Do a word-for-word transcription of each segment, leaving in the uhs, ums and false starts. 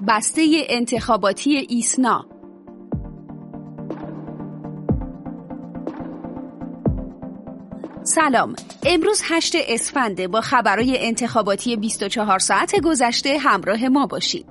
بسته انتخاباتی ایسنا. سلام، امروز هشت اسفنده. با خبرهای انتخاباتی بیست و چهار ساعت گذشته همراه ما باشید.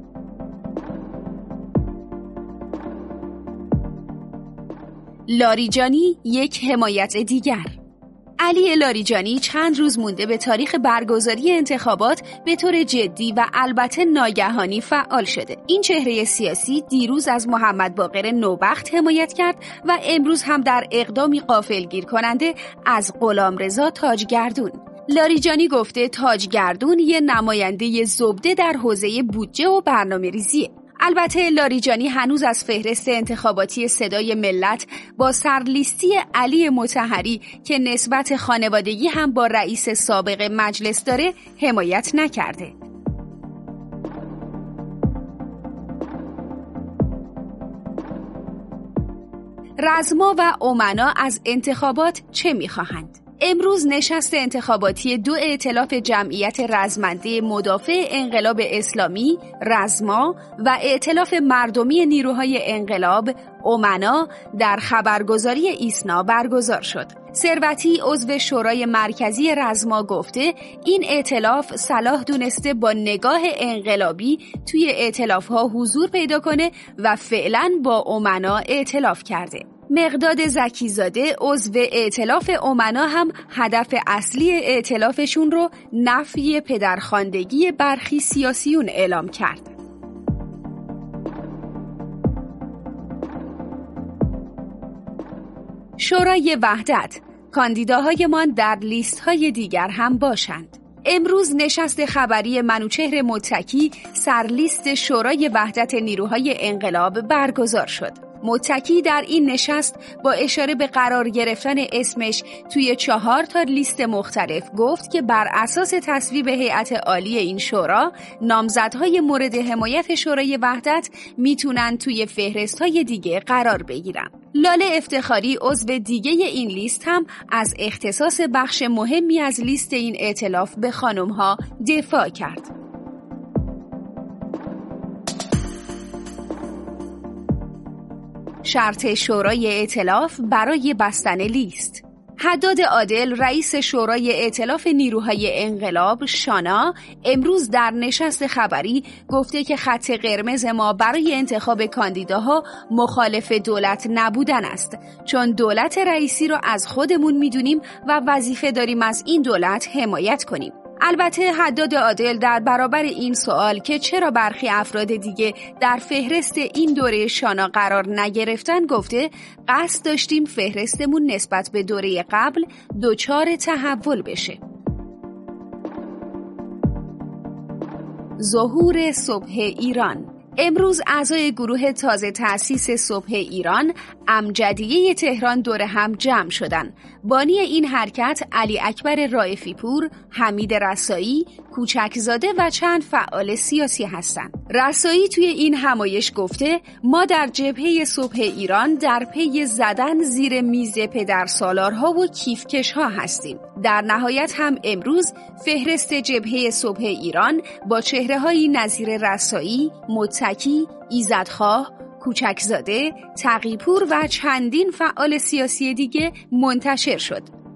لاریجانی یک حمایت دیگر. علی لاریجانی چند روز مونده به تاریخ برگزاری انتخابات به طور جدی و البته ناگهانی فعال شده. این چهره سیاسی دیروز از محمد باقر نوبخت حمایت کرد و امروز هم در اقدامی غافلگیر کننده از غلامرضا تاجگردون. لاریجانی گفته تاجگردون یه نماینده زبده در حوزه بودجه و برنامه‌ریزیه. البته لاریجانی هنوز از فهرست انتخاباتی صدای ملت با سرلیستی علی مطهری که نسبت خانوادگی هم با رئیس سابق مجلس داره حمایت نکرده. رزما و امنا از انتخابات چه می‌خواهند؟ امروز نشست انتخاباتی دو ائتلاف جمعیت رزمنده مدافع انقلاب اسلامی رزما و ائتلاف مردمی نیروهای انقلاب امنا در خبرگزاری ایسنا برگزار شد. ثروتی عضو شورای مرکزی رزما گفته این ائتلاف صلاح دونسته با نگاه انقلابی توی ائتلاف‌ها حضور پیدا کنه و فعلا با امنا ائتلاف کرده. مقداد زکیزاده عضو ائتلاف امنا هم هدف اصلی ائتلافشون رو نفی پدرخواندگی برخی سیاسیون اعلام کرد. شورای وحدت، کاندیداهایمان در لیست‌های دیگر هم باشند. امروز نشست خبری منوچهر متکی سرلیست شورای وحدت نیروهای انقلاب برگزار شد. متکی در این نشست با اشاره به قرار گرفتن اسمش توی چهار تا لیست مختلف گفت که بر اساس تصویب هیئت عالی این شورا نامزدهای مورد حمایت شورای وحدت میتونن توی فهرست‌های دیگه قرار بگیرن. لاله افتخاری عضو دیگه این لیست هم از اختصاص بخش مهمی از لیست این ائتلاف به خانم‌ها دفاع کرد. شرط شورای ائتلاف برای بستن لیست. حداد عادل رئیس شورای ائتلاف نیروهای انقلاب شانا امروز در نشست خبری گفته که خط قرمز ما برای انتخاب کاندیداها مخالف دولت نبودن است، چون دولت رئیسی را از خودمون میدونیم و وظیفه داریم از این دولت حمایت کنیم. البته حداد عادل در برابر این سوال که چرا برخی افراد دیگه در فهرست این دوره شانا قرار نگرفتن گفته قصد داشتیم فهرستمون نسبت به دوره قبل دچار تحول بشه. ظهور صبح ایران. امروز اعضای گروه تازه تأسیس صبح ایران امجدیه تهران دور هم جمع شدند. بانی این حرکت علی اکبر رائفی پور، حمید رسایی، کوچکزاده و چند فعال سیاسی هستند. رسایی توی این همایش گفته ما در جبهه صبح ایران در پی زدن زیر میز پدرسالارها و کیفکشها هستیم. در نهایت هم امروز فهرست جبهه صبح ایران با چهره‌هایی نظیر رسایی، متکی، ایزدخواه، کوچکزاده، تقی‌پور و چندین فعال سیاسی دیگه منتشر شد.